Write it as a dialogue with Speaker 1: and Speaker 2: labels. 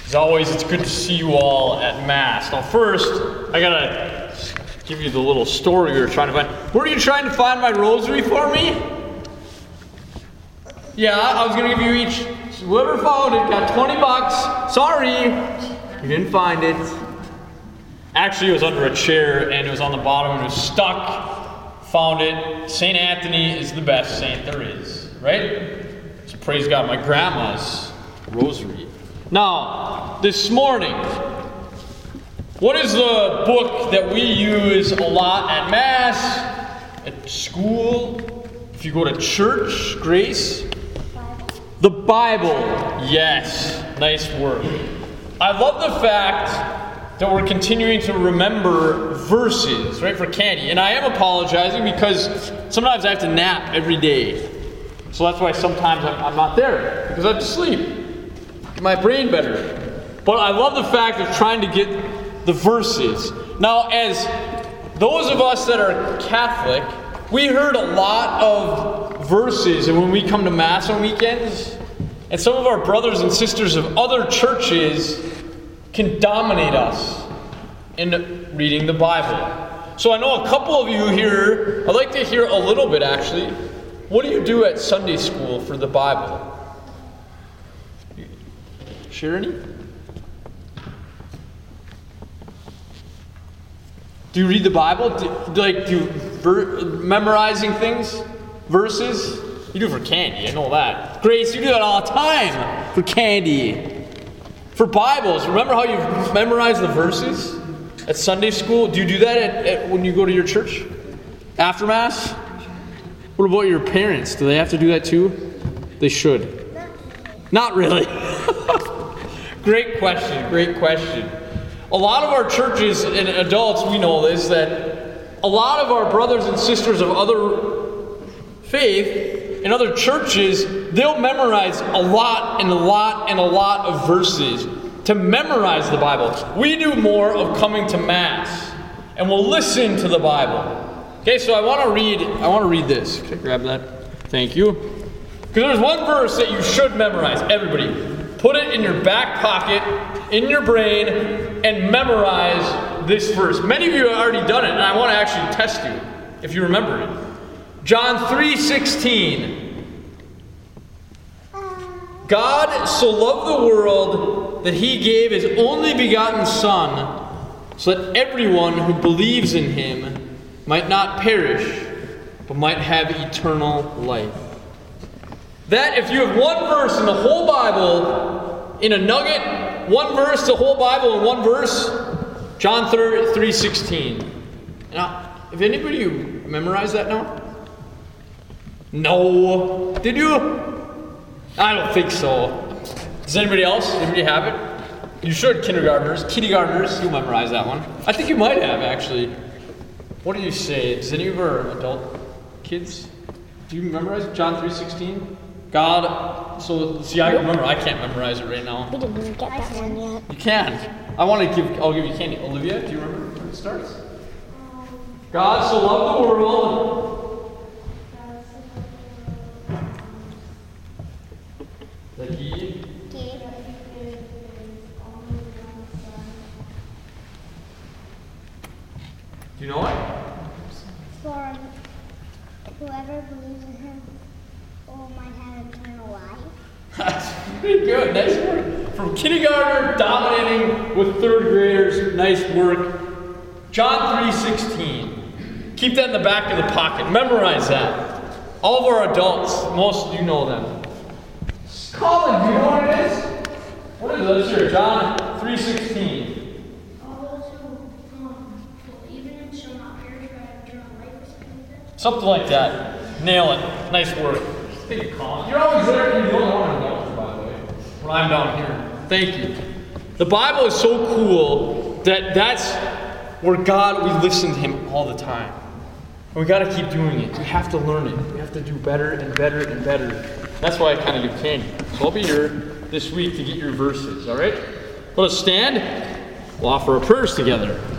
Speaker 1: As always, it's good to see you all at Mass. Now first, I gotta give you the little story we were trying to find. Were you trying to find my rosary for me? Yeah, I was gonna give you each, whoever found it got $20. Sorry, you didn't find it. Actually, it was under a chair and it was on the bottom and it was stuck. Found it. St. Anthony is the best saint there is, right? So praise God, my grandma's rosary. Now, this morning, what is the book that we use a lot at Mass, at school, if you go to church, Grace? The Bible. Yes, nice work. I love the fact that we're continuing to remember verses, right, for Candy. And I am apologizing because sometimes I have to nap every day. So that's why sometimes I'm not there, because I have to sleep. Get my brain better. But I love the fact of trying to get the verses. Now, as those of us that are Catholic, we heard a lot of verses, and when we come to Mass on weekends, and some of our brothers and sisters of other churches can dominate us in reading the Bible. So I know a couple of you here, I'd like to hear a little bit actually. What do you do at Sunday school for the Bible? Share any? Do you read the Bible? Memorizing things? Verses? You do it for Candy, I know that. Grace, you do that all the time for Candy. For Bibles, remember how you memorize the verses at Sunday school? Do you do that when you go to your church? After Mass? What about your parents? Do they have to do that too? They should. Not really. Great question, great question. A lot of our churches and adults, we know this, that a lot of our brothers and sisters of other faith in other churches, they'll memorize a lot and a lot and a lot of verses to memorize the Bible. We do more of coming to Mass, and we'll listen to the Bible. Okay, so I want to read this. Can I grab that? Thank you. Because there's one verse that you should memorize. Everybody, put it in your back pocket, in your brain, and memorize this verse. Many of you have already done it, and I want to actually test you if you remember it. John 3:16. God so loved the world that he gave his only begotten Son, so that everyone who believes in him might not perish, but might have eternal life. That if you have one verse in the whole Bible, in a nugget, one verse, the whole Bible in one verse, John 3:16. Now, if anybody memorized that now? No. Did you? I don't think so. Does anybody else? Anybody have it? You should, kindergartners, you'll memorize that one. I think you might have, actually. What do you say? Does any of our adult kids, do you memorize John 3:16? God, so see, I remember, I can't memorize it right now.
Speaker 2: We didn't get that one yet.
Speaker 1: You can't. I'll give you Candy. Olivia, do you remember when it starts? God so loved the world that he
Speaker 2: gave.
Speaker 1: Do you know it?
Speaker 2: For whoever believes in him might have eternal life.
Speaker 1: That's pretty good. Nice work. From kindergartner dominating with third graders. Nice work. John 3:16. Keep that in the back of the pocket. Memorize that. All of our adults, most of you know them. Colin, do you know what it is? What is it? Let's hear it. John 3:16.
Speaker 3: All those who believe in him shall not perish but have eternal life, or something like that.
Speaker 1: Something like that. Nail it. Nice work. Thank you, Colin. You're always there. You're the only one in the by the way. When I'm down here. Thank you. The Bible is so cool that that's where God, we listen to him all the time. And we got to keep doing it. We have to learn it. We have to do better and better and better. That's why I kind of give Candy. So I'll be here this week to get your verses, all right? Let us stand. We'll offer our prayers together.